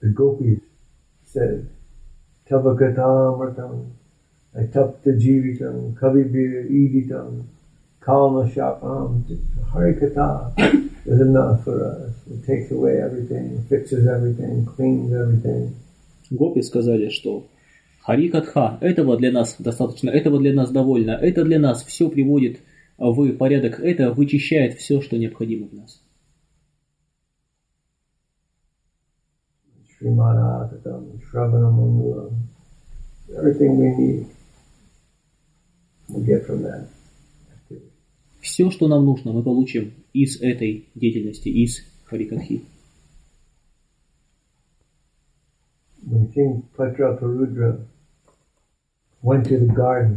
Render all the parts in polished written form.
the gopis said, Tavakatamratam, Tapta Jivitam, Kavibir Iditam, Kalma Shapam, Harikata is enough for us. It takes away everything, fixes everything, cleans everything. Гопи сказали, что Харикатха, этого для нас достаточно, этого для нас довольно, это для нас все приводит в порядок, это вычищает все, что необходимо в нас. Srimad-Atatam, Shravanam-Mangalam, everything we need, we get from that. Все, что нам нужно, мы получим из этой деятельности, из Харикатхи. When King Pradraparudra went to the garden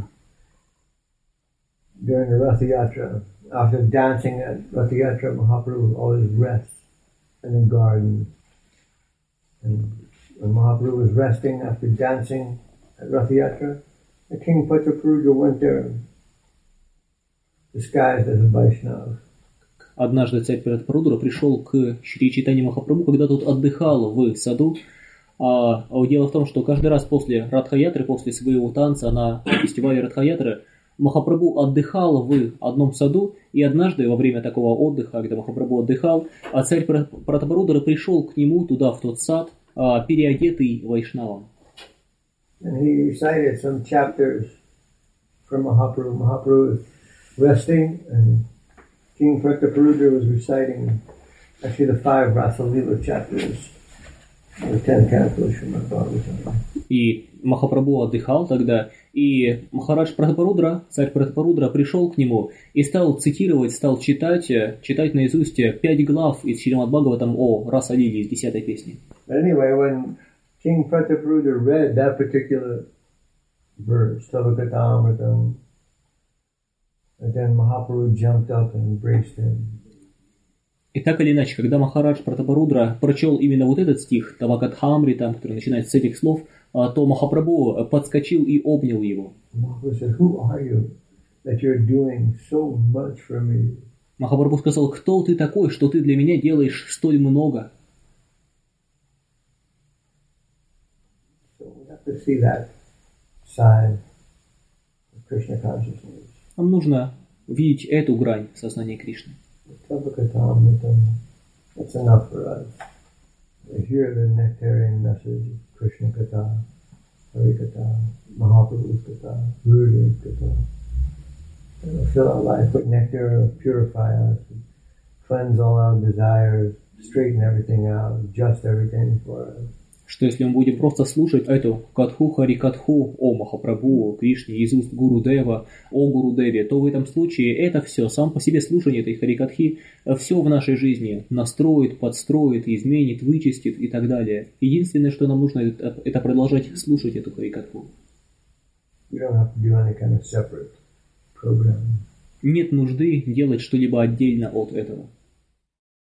during the Ratha Yatra, after dancing at Ratha Yatra, Mahaprabhu always rests in the garden. And when Mahaprabhu was resting after dancing at Ratha Yatra, the King Pradraparudra went there disguised as a Vaishnava. Однажды царь Пратапарудра пришел к Шри Чайтанье Махапрабху, когда тот отдыхал в саду. Дело в том, что каждый раз после Радха-ятры, после своего танца на фестивале Радха-ятры, Махапрабху отдыхал в одном саду, и однажды во время такого отдыха, когда Махапрабху отдыхал, царь Пратапарудра пришел к нему туда, в тот сад, переодетый вайшнавом. And he recited some chapters from Mahaprabhu. Mahaprabhu was resting, and King Prataparudra was reciting actually the 5 Rasa Leela chapters. И Махапрабху отдыхал тогда, и Махарадж Пратапарудра, царь Пратапарудра, пришел к нему и стал цитировать, стал читать наизусть 5 глав из Шримад Бхагаватам о Раса Лиле из 10-й песни. Anyway, when King Prataparudra read that particular verse, Tavakatamritam, and then Mahaprabhu jumped up and embraced him. И так или иначе, когда Махарадж Пратапарудра прочел именно вот этот стих, Тавакатхамритам, который начинается с этих слов, то Махапрабху подскочил и обнял его. Махапрабху сказал, кто ты такой, что ты для меня делаешь столь много? Нам нужно видеть эту грань сознания Кришны. That's enough for us. We hear the nectarian message of Krishna Katha, Hari Katha, Mahaprabhu's Katha, Gurudev Katha. It'll fill our life with nectar, it'll purify us, cleanse all our desires, straighten everything out, adjust everything for us. Что если мы будем просто слушать эту Катху Хари Катху о Махапрабху, о Кришне, из уст Гурудева, о Гурудеве, то в этом случае это все, сам по себе слушание этой Харикатхи, все в нашей жизни настроит, подстроит, изменит, вычистит и так далее. Единственное, что нам нужно, это продолжать слушать эту Харикатху. Нет нужды делать что-либо отдельно от этого.